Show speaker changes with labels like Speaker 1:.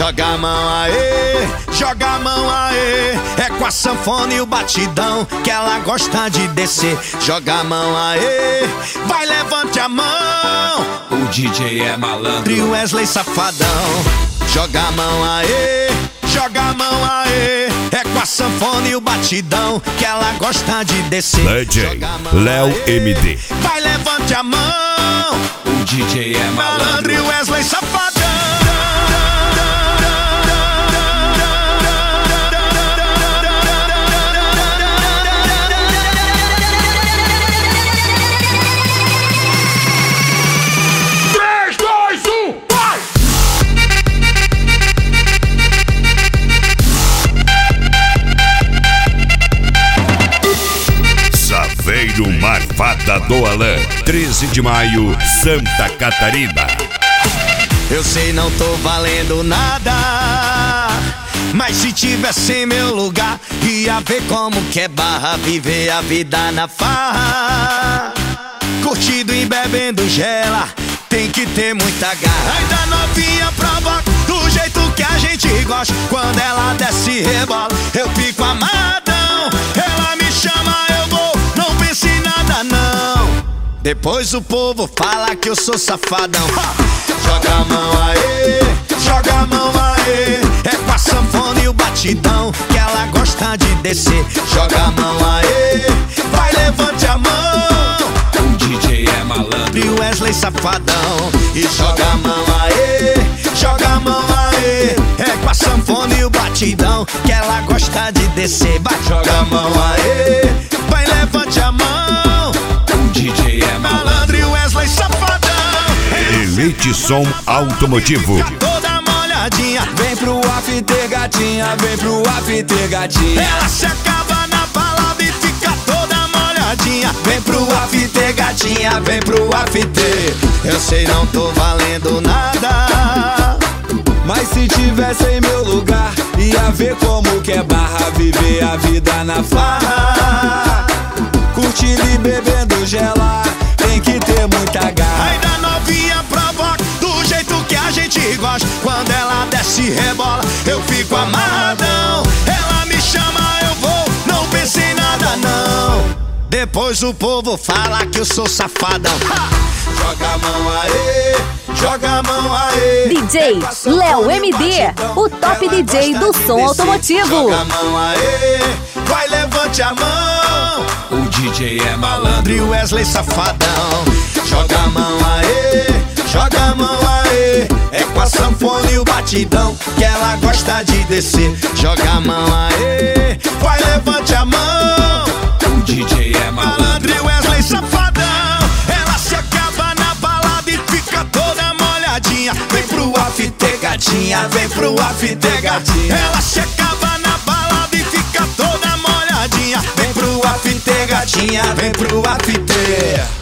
Speaker 1: joga a mão aê, joga a mão aê. É com a sanfona e o batidão que ela gosta de descer. Joga a mão aê, vai levante a mão.
Speaker 2: O DJ é malandro
Speaker 1: E o Wesley safadão. Joga a mão aê, joga a mão aê. É com a sanfona e o batidão que ela gosta de descer.
Speaker 3: DJ Léo MD.
Speaker 1: Vai levante a mão.
Speaker 2: O DJ é malandro
Speaker 1: E o Wesley safadão.
Speaker 3: Saveiro Marvada do Alain, 13 de maio, Santa Catarina.
Speaker 1: Eu sei não tô valendo nada, mas se tivesse em meu lugar, ia ver como que é barra viver a vida na farra. Curtindo e bebendo gela, tem que ter muita garra. Ainda novinha provoca do jeito que a gente gosta. Quando ela desce e rebola, eu fico amadão. Ela me chama, eu vou, não pense em nada não. Depois o povo fala que eu sou safadão. Joga a mão aê, joga a mão aê. É com a sanfona e o batidão que ela gosta de descer. Joga a mão aê, vai levante a mão.
Speaker 2: O DJ é malandro
Speaker 1: E o Wesley safadão. E joga a mão aê, joga a mão aê. É com a sanfona e o batidão que ela gosta de descer. Vai, joga a mão aê, vai levante a mão.
Speaker 2: O DJ é malandro
Speaker 1: E o Wesley safadão.
Speaker 3: Elite Som Automotivo.
Speaker 1: Toda molhadinha,
Speaker 2: Vem pro after, gatinha, vem pro after, gatinha.
Speaker 1: ela se acaba na balada e fica toda molhadinha. Vem pro after, gatinha, vem pro after. Eu sei não tô valendo nada,
Speaker 2: Mas se tivesse em meu lugar, ia ver como que é barra viver a vida na farra. Curtindo e bebendo gela, tem que ter muita garra.
Speaker 1: ainda novinha provoca do jeito que a gente gosta. Quando ela desce e rebola, eu fico amarradão. Ela me chama, eu vou, não pense em nada não. Depois o povo fala que eu sou safadão. Joga a mão aê, joga a mão aê.
Speaker 4: DJ Léo MD, o top DJ do som automotivo.
Speaker 1: Joga a mão aê, vai levante a mão.
Speaker 2: O DJ é malandro
Speaker 1: E o Wesley safadão. Joga a mão aê, joga a mão aê. É com a sanfona e o batidão que ela gosta de descer. Joga a mão aê, vai levante a mão.
Speaker 2: O DJ é malandro
Speaker 1: E o Wesley safadão. Ela se acaba na balada e fica toda molhadinha. Vem pro after, gatinha, vem pro after, gatinha. Ela se acaba na balada e fica toda molhadinha. Vem pro after, gatinha, vem pro after.